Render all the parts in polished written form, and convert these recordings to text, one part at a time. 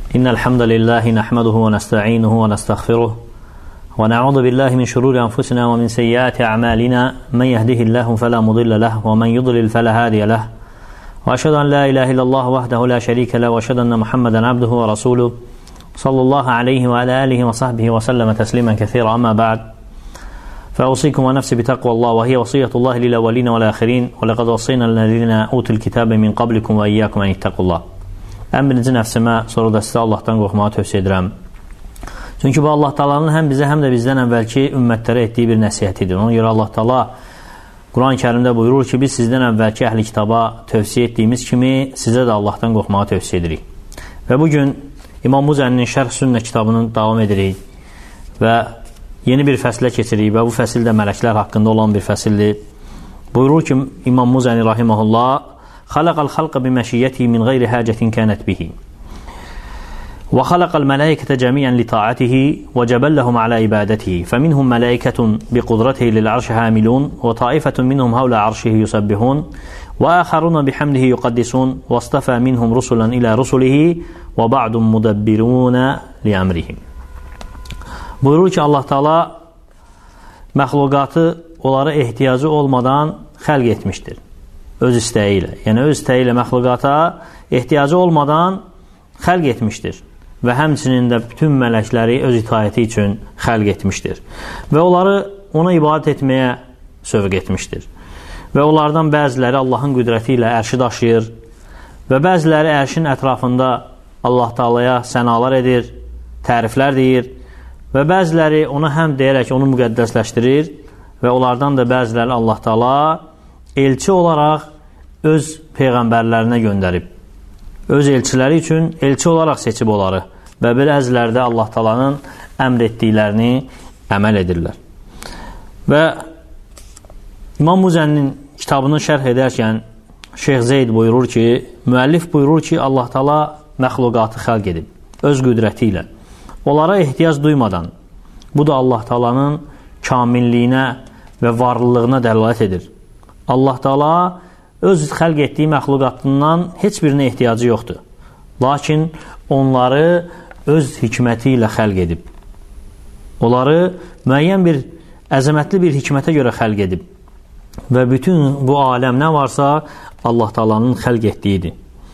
إن الحمد لله نحمده ونستعينه ونستغفره ونعوذ بالله من شرور أنفسنا ومن سيئات أعمالنا من يهده الله فلا مضل له ومن يضلل فلا هادي له وأشهد أن لا إله إلا الله وحده لا شريك له وأشهد أن محمدا عبده ورسوله صلى الله عليه وعلى آله وصحبه وسلم تسليما كثيرا. أما بعد فأوصيكم ونفسي بتقوى الله وهي وصية الله للأولين والآخرين ولقد وصينا الذين أوتوا الكتاب من قبلكم وإياكم أن اتقوا الله. Ən birinci nəfsimə, sonra da sizə Allahdan qorxmağı tövsiyə edirəm. Çünki bu Allah Taala'nın həm bizə, həm də bizdən əvvəlki ümmətlərə etdiyi bir nəsihətidir. Ona görə Allah Taala Quran-ı Kərimdə buyurur ki, biz sizdən əvvəlki əhli kitaba tövsiyə etdiyimiz kimi sizə də Allahdan qorxmağı tövsiyə edirik. Və bugün İmam Muzəninin Şərh Sünnə kitabının davam edirik və yeni bir fəsilə keçirik və bu fəsil də mələklər haqqında olan bir fəsildir. Buyurur ki, İmam Muzəni rahimehullah خلق الخلق بمشيته من غير حاجة كانت به وخلق الملائكة جميعا لطاعته وجبلهم على عبادته فمنهم ملائكة بقدرته للعرش حاملون وطائفة منهم حول عرشه يسبحون وآخرون بحمده يقدسون واصطفى منهم رسلا إلى رسله وبعض مدبرون لأمرهم. Buyurur ki, Allah Taala məxluqatı onlara ehtiyacı olmadan xəlq etmişdir. Öz istəyi ilə, yəni öz istəyi ilə məxluqata ehtiyacı olmadan xəlq etmişdir və həmçinin də bütün mələkləri öz itayəti üçün xəlq etmişdir və onları ona ibadət etməyə sövq etmişdir və onlardan bəziləri Allahın qüdrəti ilə ərşi daşıyır və bəziləri ərşin ətrafında Allah Taala'ya sənalar edir, təriflər deyir və bəziləri ona həm deyərək onu müqəddəsləşdirir və onlardan da bəziləri Allah Taala elçi olaraq öz peyğəmbərlərinə göndərib. Öz elçiləri üçün elçi olaraq seçib onları və bəziləri də Allah Taala'nın əmr etdiklərini əməl edirlər. Və İmam Muzəninin kitabını şərh edərkən Şeyx Zeyd buyurur ki, müəllif buyurur ki, Allah Taala məxluqatı xəlq edib öz qüdrəti ilə. Onlara ehtiyac duymadan. Bu da Allah Taala'nın kamilliyinə və varlılığına dəlalət edir. Allah Taala öz xəlq etdiyi məxluqatından heç birinə ehtiyacı yoxdur. Lakin onları öz hikməti ilə xəlq edib. Onları müəyyən bir, əzəmətli bir hikmətə görə xəlq edib. Və bütün bu aləm nə varsa Allah Taala'nın xəlq etdiyidir.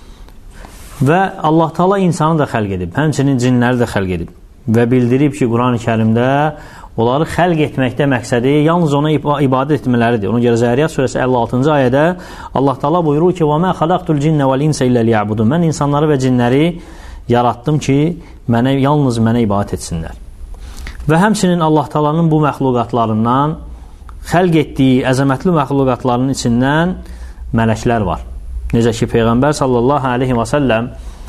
Və Allah Taala insanı da xəlq edib, həmçinin cinləri də xəlq edib. Və bildirib ki, Quran-ı Kərimdə onları xəlq etməkdə məqsədi yalnız ona ibadət etmələridir. Ona görə Zəriyat surəsi 56-cı ayədə Allah Taala buyurur ki: "Və mə xalaqtul cinnə vəl insə illə liyəbudun." Mən insanları və cinləri yaratdım ki, yalnız mənə ibadət etsinlər. Və həmçinin Allah Taala'nın bu məxluqatlarından xəlq etdiyi əzəmətli məxluqatların içindən mələklər var. Necə ki, Peyğəmbər sallallahu aleyhi və səlləm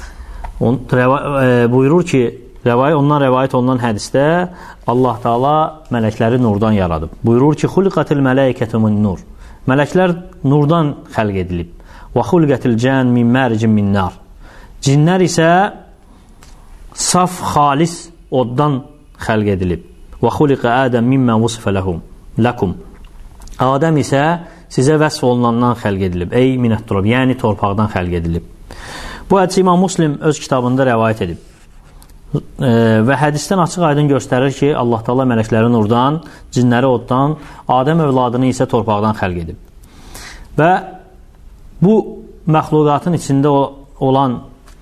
buyurur ki, ondan rəvayət olunan hədisdə Allah Taala mələkləri nurdan yaradıb. Buyurur ki, xuliqatil mələikətu min nur. Mələklər nurdan xəlq edilib. Və xuliqatil cən min mərcin min nar. Cinlər isə saf, xalis oddan xəlq edilib. Və xuliqə Ədəm mimmən vusifə lakum. Adəm isə sizə vəsf olunandan xəlq edilib. Ey minət turab, yəni torpaqdan xəlq edilib. Bu hədisi İmam Müslim öz kitabında rəvayət edib. Və hədisdən açıq aydın göstərir ki, Allah Taala mələkləri nurdan, cinləri oddan, Adəm övladını isə torpaqdan xəlq edib. Və bu məxluqatın içində olan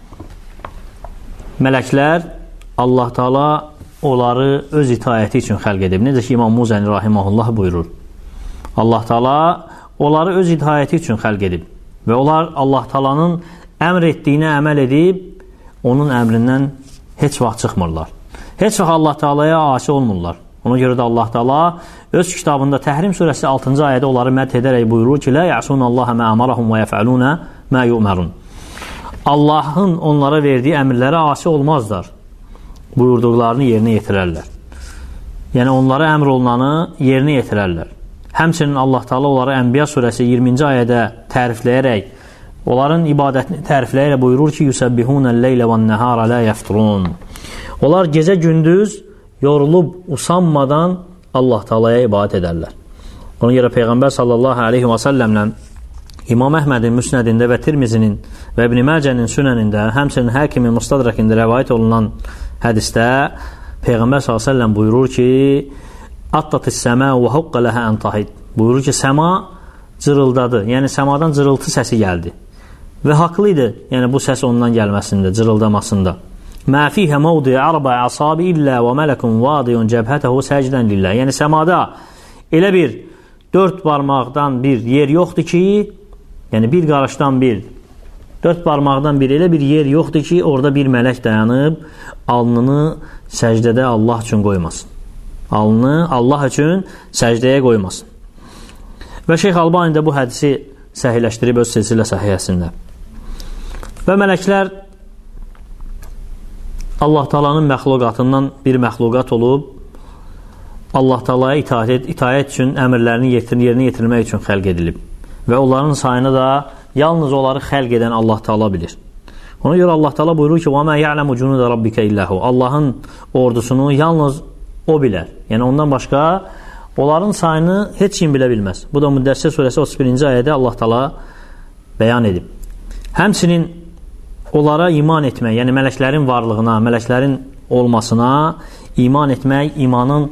mələklər Allah Taala onları öz itayəti üçün xəlq edib. Necə ki, İmam Muzəni rahimehullah buyurur. Allah Taala onları öz itayəti üçün xəlq edib və onlar Allah Taala'nın əmr etdiyinə əməl edib, onun əmrindən heç vaxt çıxmırlar. Heç vaxt Allah Taala'ya asi olmurlar. Ona görə də Allah Taala öz kitabında Təhrim surəsi 6-cı ayədə onları mədh edərək buyurur ki, "Lə ya'sunallaha ma amarahum və yef'aluna ma yu'marun." Allahın onlara verdiyi əmrlərə asi olmazlar. Buyurduqlarını yerinə yetirərlər. Yəni onlara əmr olunanı yerinə yetirərlər. Həmçinin Allah Taala onları Ənbiya surəsi 20-ci ayədə tərifləyərək onların ibadətini tərifləyərək buyurur ki, "Yusabbihunəl-leylə vən-nəhara la yefturun." Onlar gecə gündüz yorulub usanmadan Allah Taala'ya ibadət edərlər. Ona görə Peyğəmbər sallallahu aleyhi və səlləmlə İmam Əhmədin Müsnədində və Tirmizinin və İbn Məcənin Sünənində, həmçinin Həkimin Mustadrakində rəvayət olunan hədisdə Peyğəmbər s.ə.v buyurur ki, Attatı səmə və huqqa ləhə ən tahid. Buyurur ki, səma cırıldadı, yəni səmadan cırıltı səsi gəldi. Və haqlı idi, yəni bu səs ondan gəlməsində, cırıldamasında. Mə fihə məvdi ərba əsabi illə və mələkun vadiyun cəbhətəhu səcdən lillah. Yəni səmada elə bir 4 barmaqdan bir yer yoxdur ki, yəni bir qarışdan bir, 4 barmaqdan bir elə bir yer yoxdur ki, orada bir mələk dayanıb, alnını səcdədə Allah üçün qoymasın. Alnını Allah üçün səcdəyə qoymasın. Və Şeyx Albani də bu hədisi səhihləşdirib öz silsilə səhihəsində. Və mələklər Allah Taala'nın məxluqatından bir məxluqat olub, Allah Taala'ya itaət üçün əmrlərini yerinə yetirmək üçün xəlq edilib. Və onların sayını da yalnız onları xəlq edən Allah Taala bilir. Ona görə Allah Taala buyurur ki: "Və mə ya'lemu cunuda rabbika illahu." Allahın ordusunu yalnız o bilər. Yəni ondan başqa onların sayını heç kim bilə bilməz. Bu da Müddəssir surəsi 31-ci ayədə Allah Taala bəyan edib. Həmçinin onlara iman etmək, yəni mələklərin varlığına, mələklərin olmasına iman etmək imanın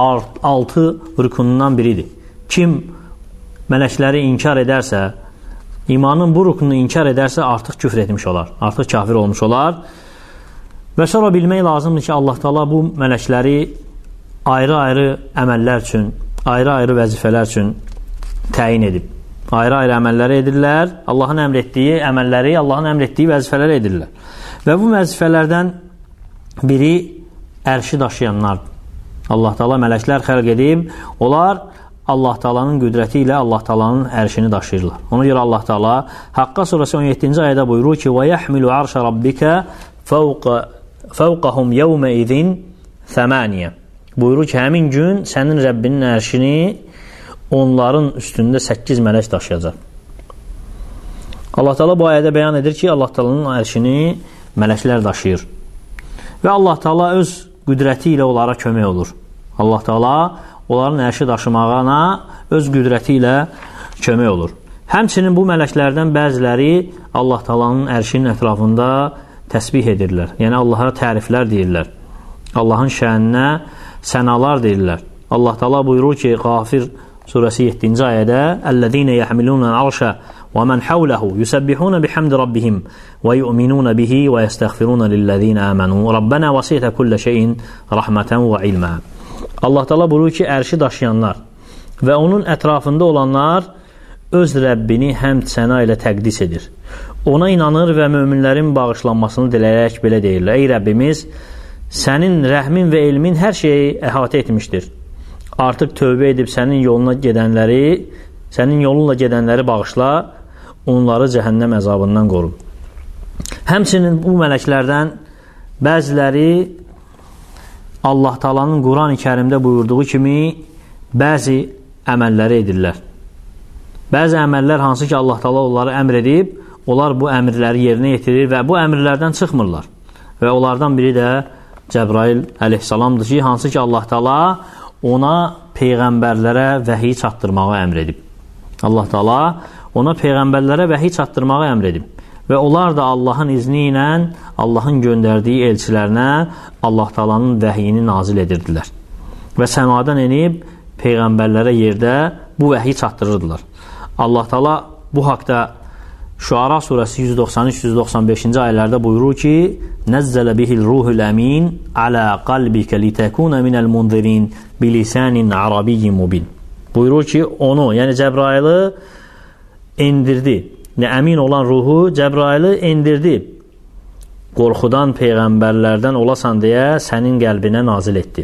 6 rükunundan biridir. Kim mələkləri inkar edərsə, imanın bu rükununu inkar edərsə artıq küfr etmiş olar, artıq kafir olmuş olar. Və sonra bilmək lazımdır ki, Allah Taala bu mələkləri ayrı-ayrı əməllər üçün, ayrı-ayrı vəzifələr üçün təyin edib. Ayrı-ayrı əməlləri edirlər. Allahın əmr etdiyi əməlləri, Allahın əmr etdiyi vəzifələri edirlər. Və bu vəzifələrdən biri ərşi daşıyanlardır. Allah Taala mələklər xəlq edib, onlar Allah Taala'nın qüdrəti ilə Allah Taala'nın ərşini daşıyırlar. Ona görə Allah Taala Haqqa surəsi 17-ci ayədə buyurur ki: "Və yahmilu arşa rabbika fawqahum yawma idin 8." Buyurur ki, həmin gün sənin Rəbbinin ərşini onların üstündə 8 mələk daşıyacaq. Allah Taala bu ayədə bəyan edir ki, Allah Taala'nın ərşini mələklər daşıyır. Və Allah Taala öz qüdrəti ilə onlara kömək olur. Allah Taala onların ərşi daşımağına öz qüdrəti ilə kömək olur. Həmçinin bu mələklərdən bəziləri Allah Taala'nın ərşinin ətrafında təsbih edirlər. Yəni Allaha təriflər deyirlər. Allahın şəninə sənalar deyirlər. Allah Taala buyurur ki, Qafir surəsi 7-ci ayədə: "Ellezine yahmiluna al-arşa və men havlehu yusabbihuna bihamdi rabbihim və yu'minuna bihi və yestəğfiruna lillezine amanu. Rabbana vəsi'te kulle şeyin rahmeten və ilma." Allah Taala buyurur ki, ərşi daşıyanlar və onun ətrafında olanlar öz Rəbbini həmd səna ilə təqdis edir. Ona inanır və möminlərin bağışlanmasını diləyərək belə deyirlər: "Ey Rəbbimiz, sənin rəhmin və elmin hər şeyi əhatə etmişdir. Artıq tövbə edib sənin yolunla gedənləri bağışla, onları cəhənnəm əzabından qoru." Həmçinin bu mələklərdən bəziləri Allah Taala'nın Quran-ı Kərimdə buyurduğu kimi bəzi əməlləri edirlər. Bəzi əməllər hansı ki Allah Taala onları əmr edib, onlar bu əmrləri yerinə yetirir və bu əmrlərdən çıxmırlar. Və onlardan biri də Cəbrail əleyhissalamdır ki, hansı ki Allah Taala ona peyğəmbərlərə vəhiy çatdırmağı əmr edib. Allah Taala ona peyğəmbərlərə vəhiy çatdırmağı əmr edib. Və onlar da Allahın izni ilə Allahın göndərdiyi elçilərinə Allah Taala'nın vəhiyini nazil edirdilər. Və səmadan enib peyğəmbərlərə yerdə bu vəhiy çatdırırdılar. Allah Taala bu haqda Şuara surəsi 193-195-ci ayələrdə buyurur ki: "Nəzzələ bihil ruhul əmin alə qalbikə litəkuna minəl munzirin bilisanin arabiyyin mubin." Buyurur ki, onu, yəni Cəbraili indirdi. Əmin olan ruhu Cəbraili indirdi. Qorxudan peyğəmbərlərdən olasan deyə sənin qəlbinə nazil etdi.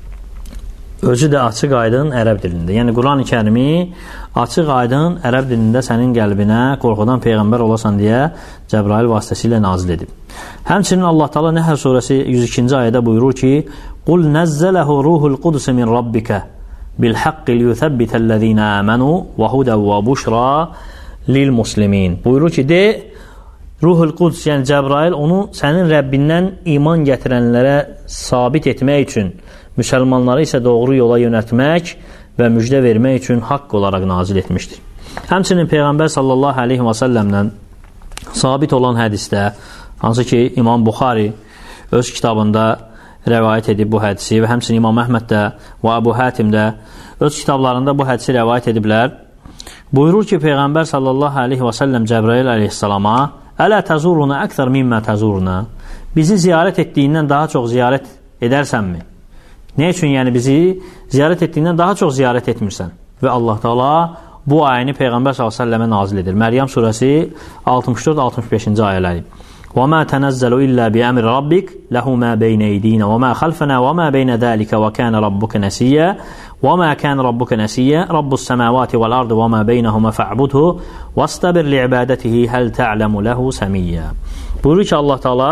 Özü də açıq aydın ərəb dilində. Yəni Quran-ı Kərimi açıq aydın ərəb dilində sənin qəlbinə qorxudan peyğəmbər olasan deyə Cəbrail vasitəsilə nazil edib. Həmçinin Allah Taala Nəhl surəsi 102-ci ayədə buyurur ki: "Qul nəzzələhu ruhul qudus min rabbika bil haqqi liyuthabbitellezina amanu və hudan və buşra lil muslimin." Buyurur ki, de, Ruhul Quds, yəni Cəbrail onu sənin Rəbbindən iman gətirənlərə sabit etmək üçün, müsəlmanları isə doğru yola yönəltmək və müjdə vermək üçün haqq olaraq nazil etmişdir. Həmçinin Peyğəmbər sallallahu aleyhi və səlləmdən sabit olan hədisdə, hansı ki İmam Buxari öz kitabında rəvayət edib bu hədisi və həmçinin İmam Əhməd də və Əbu Hətim də öz kitablarında bu hədisi rəvayət ediblər. Buyurur ki, Peyğəmbər sallallahu aleyhi və səlləm Cəbrail aleyhissalama Ələ təzuruna əksər mimmə təzuruna, bizi ziyarət etdiyindən daha çox ziyarət edərsənmi? Nə üçün yəni bizi ziyarət etdiyindən daha çox ziyarət etmirsən? Və Allah Teala bu ayəni Peyğəmbər s.ə.və nazil edir. Məryəm surəsi 64-65-ci ayələri. وَمَا تَنَزَّلُ إِلَّا بِأَمْرِ رَبِّكَ لَهُ مَا بَيْنَ أَيْدِينَا وَمَا خَلْفَنَا وَمَا بَيْنَ ذَلِكَ وَكَانَ رَبُّكَ نَسِيًّا وَمَا كَانَ رَبُّكَ نَسِيًّا رَبُّ السَّمَاوَاتِ وَالْأَرْضِ وَمَا بَيْنَهُمَا فَاعْبُدْهُ وَاسْتَبِرْ لِعِبَادَتِهِ هَلْ تَعْلَمُ لَهُ سَمِيًّا. Buyurur ki, Allah Teala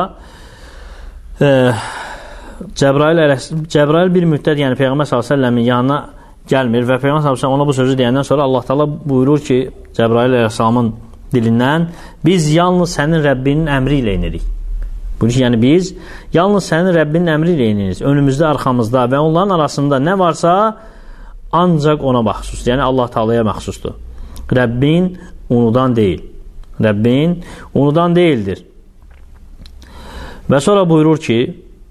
Cəbrail bir müddət, yəni Peyğəmbər s.ə.v-in yanına gəlmir və Peyğəmbər s.ə.v ona bu sözü deyəndən sonra Allah Teala buyurur ki, Cəbrail əleyhissalamın dilindən, biz yalnız sənin Rəbbinin əmri ilə inirik. Buyurur ki, yəni biz yalnız sənin Rəbbinin əmri ilə inirik. Önümüzdə, arxamızda və onların arasında nə varsa ancaq ona məxsusdur. Yəni Allah Teala'ya məxsusdur. Rəbbin unudan deyil. Rəbbin unudan deyildir. Və sonra buyurur ki,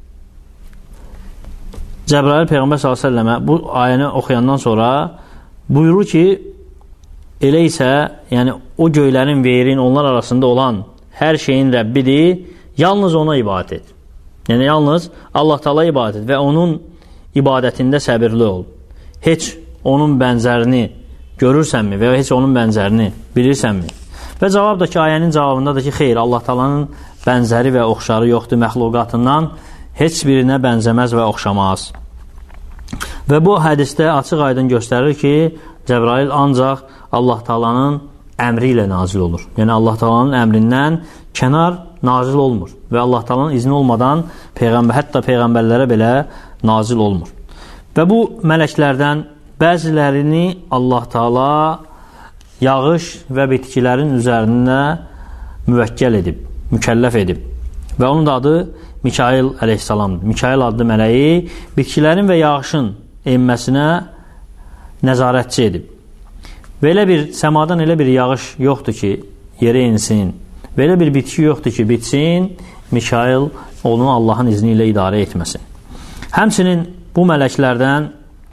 Cəbrail Peyğəmbər s.ə.və bu ayəni oxuyandan sonra buyurur ki, elə isə, yəni o göylərin və yerin onlar arasında olan hər şeyin Rəbbidir, yalnız ona ibadət et. Yəni yalnız Allah Teala ibadət et və onun ibadətində səbirli ol. Heç onun bənzərini görürsənmi və heç onun bənzərini bilirsənmi? Və cavab da ki, ayənin cavabındadır ki, xeyr, Allah Teala'nın bənzəri və oxşarı yoxdur, məxluqatından heç birinə bənzəməz və oxşamaz. Və bu hədisdə açıq aydın göstərir ki, Cəbrail ancaq Allah Teala'nın əmri ilə nazil olur. Yəni Allah Teala'nın əmrindən kənar nazil olmur və Allah Teala'nın izni olmadan hətta peyğəmbərlərə belə nazil olmur. Və bu mələklərdən bəzilərini Allah Teala yağış və bitkilərin üzərində müvəkkəl edib, mükəlləf edib. Və onun da adı Mikail əleyhissalamdır. Mikail adlı mələyi bitkilərin və yağışın enməsinə nəzarətçi edib. Və elə bir səmadan elə bir yağış yoxdur ki, yerə insin. Və elə bir bitki yoxdur ki, bitsin, Mikail onu Allahın izni ilə idarə etməsin. Həmçinin bu mələklərdən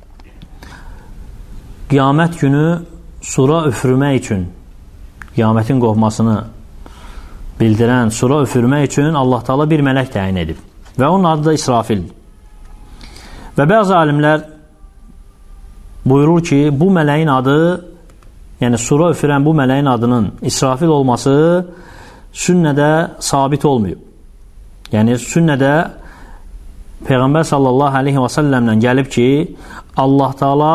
qiyamət günü sura üfürmək üçün, qiyamətin qovmasını bildirən sura üfürmək üçün Allah Teala bir mələk təyin edib. Və onun adı da İsrafildir. Və bəzi alimlər buyurur ki, bu mələyin adı, yəni sura üfürən bu mələyin adının İsrafil olması sünnədə sabit olmuyor. Yəni sünnədə Peyğəmbər sallallahu aleyhi və səlləmlə gəlib ki, Allah Teala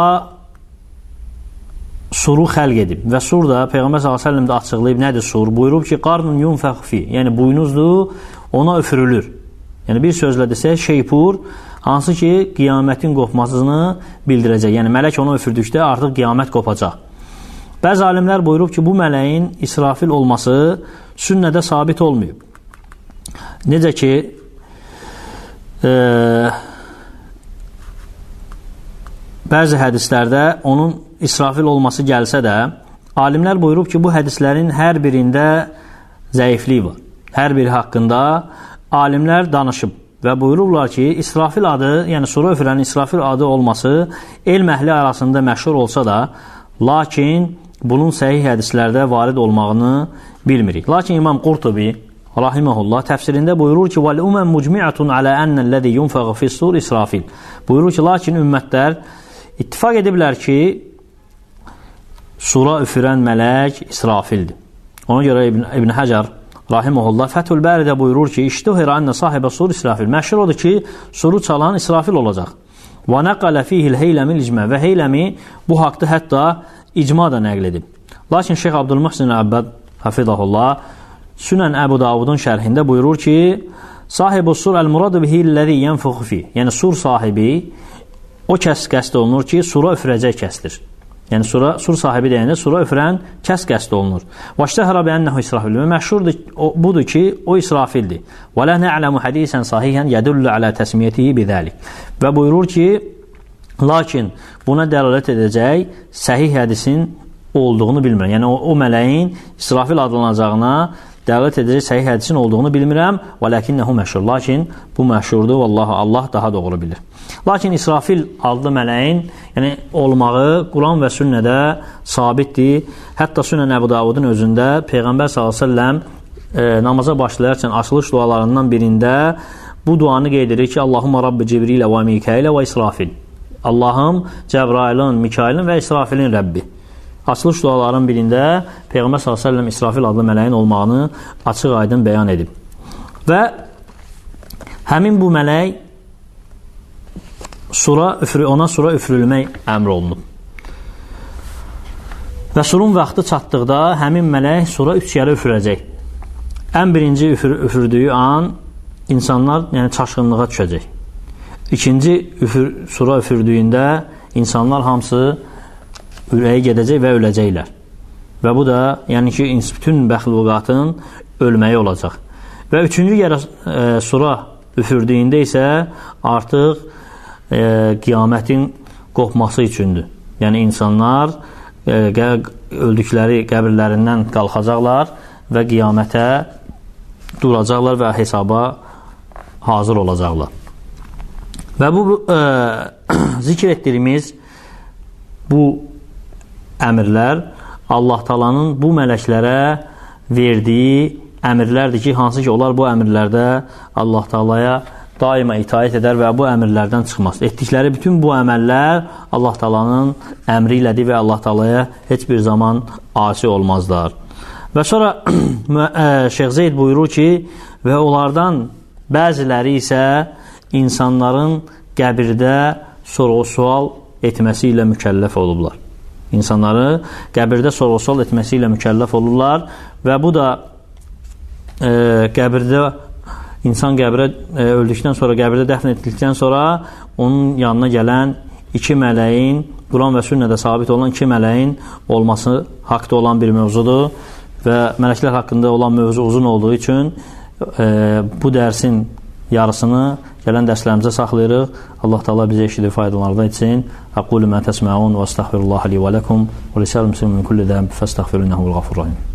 suru xəlq edib və sur da Peyğəmbər s.ə.v də açıqlayıb nədir sur? Buyurub ki, qarnun yunfəx fi, yəni buynuzdur, ona üfürülür. Yəni bir sözlə desək, şeypur, hansı ki qiyamətin qopmasını bildirəcək. Yəni mələk onu üfürdükdə artıq qiyamət qopacaq. Bəzi alimlər buyurub ki, bu mələyin İsrafil olması sünnədə sabit olmayıb. Necə ki bəzi hədislərdə onun İsrafil olması gəlsə də, alimlər buyurub ki, bu hədislərin hər birində zəiflik var. Hər biri haqqında alimlər danışıb və buyururlar ki, İsrafil adı, yəni sura üfürənin İsrafil adı olması elm əhli arasında məşhur olsa da, lakin bunun səhih hədislərdə varid olmağını bilmirik. Lakin İmam Qurtubi rahiməhullah təfsirində buyurur ki, وَالْأُمَمْ مُجْمِعَةٌ عَلَى أَنَّ الَّذِي يُنْفَغُ فِي الصُّورِ İsrafil. Buyurur ki, lakin ümmətlər ittifaq ediblər ki, sura üfürən mələk İsrafildir. Ona görə İbn Həcər rahiməhullah Fəthül Bəridə buyurur ki, İştuhirə ənə sahibə sur İsrafil. Məşhur odur ki, suru çalan İsrafil olacaq. Və nəqələ fihil heyləmil icmə və heyləmi bu haqda hətta icma da nəql edib. Lakin Şeyx Abdülmuhsin Əbbəd hafizahullah Sünən Əbu Davudun şərhində buyurur ki, sahibu sur əl-muradu bihilləzi yənfuxu fi. Yəni sur sahibi o kəs qəsd olunur ki, sura üfürəcək kəsdir. Yəni sur sahibi deyəndə sura üfürən kəs qəsd olunur. Vaştəhərə bəənnəhu İsrafil. Və məşhurdur, budur ki, o İsrafildir. Və lə nə'ləmu hədisən sahihən yədullu alə təsmiyyətihi bidəlik. Və buyurur ki, lakin buna dəlalət edəcək səhih hədisin olduğunu bilmirəm. Yəni o mələyin İsrafil adlanacağına dəlalət edəcək səhih hədisin olduğunu bilmirəm. Və lakinnehu məşhur. Lakin bu məşhurdur. Vallahi Allah daha doğru bilir. Lakin İsrafil adlı mələyin yəni olmağı Quran və sünnədə sabitdir. Hətta Sünən Əbu Davudun özündə Peyğəmbər s.ə.v namaza başlayarkən açılış dualarından birində bu duanı qeyd edir ki, Allahumma Rabbi Cibrilə və Mikailə və İsrafil. Allahım Cəbrailin, Mikailin və İsrafilin Rəbbi. Açılış duaların birində Peyğəmbər s.ə.v İsrafil adlı mələyin olmağını açıq aydın bəyan edib. Və həmin bu mələk ona sura üfürülmək əmr olunub. Və surun vaxtı çatdıqda həmin mələk sura 3 kərə üfürəcək. Ən birinci üfürdüyü an insanlar çaşqınlığa düşəcək. İkinci sura üfürdüyündə insanlar hamısı ürəyi gedəcək və öləcəklər. Və bu da bütün məxluqatın ölməyi olacaq. Və üçüncü sura üfürdüyündə isə artıq qiyamətin qopması üçündür. Yəni insanlar öldükləri qəbirlərindən qalxacaqlar və qiyamətə duracaqlar və hesaba hazır olacaqlar. Və bu zikr etdiyimiz bu əmrlər Allah Taala'nın bu mələklərə verdiyi əmrlərdir ki, hansı ki onlar bu əmrlərdə Allah Taala'ya daima itaət edər və bu əmrlərdən çıxmaz. Etdikləri bütün bu əməllər Allah Taala'nın əmri ilədir və Allah Taala'ya heç bir zaman asi olmazlar. Və sonra Şeyx Zeyd buyurur ki, və onlardan bəziləri isə insanların qəbirdə sorğu-sual etməsi ilə mükəlləf olublar. İnsanları qəbirdə sorğu-sual etməsi ilə mükəlləf olurlar və bu da qəbirdə İnsan qəbrə öldükdən sonra, qəbirdə dəfn etdikdən sonra onun yanına gələn iki mələyin, Quran və sünnədə sabit olan iki mələyin olması haqda olan bir mövzudur və mələklər haqqında olan mövzu uzun olduğu üçün bu dərsin yarısını gələn dərslərimizə saxlayırıq. Allah Taala bizə eşidib faydalanarda etsin. Aqulu ma təsməun və estəğfirullah li və ləkum və lisəl muslimin min kulli zənb fəstəğfiruhu innəhu l-ğafurur rahim.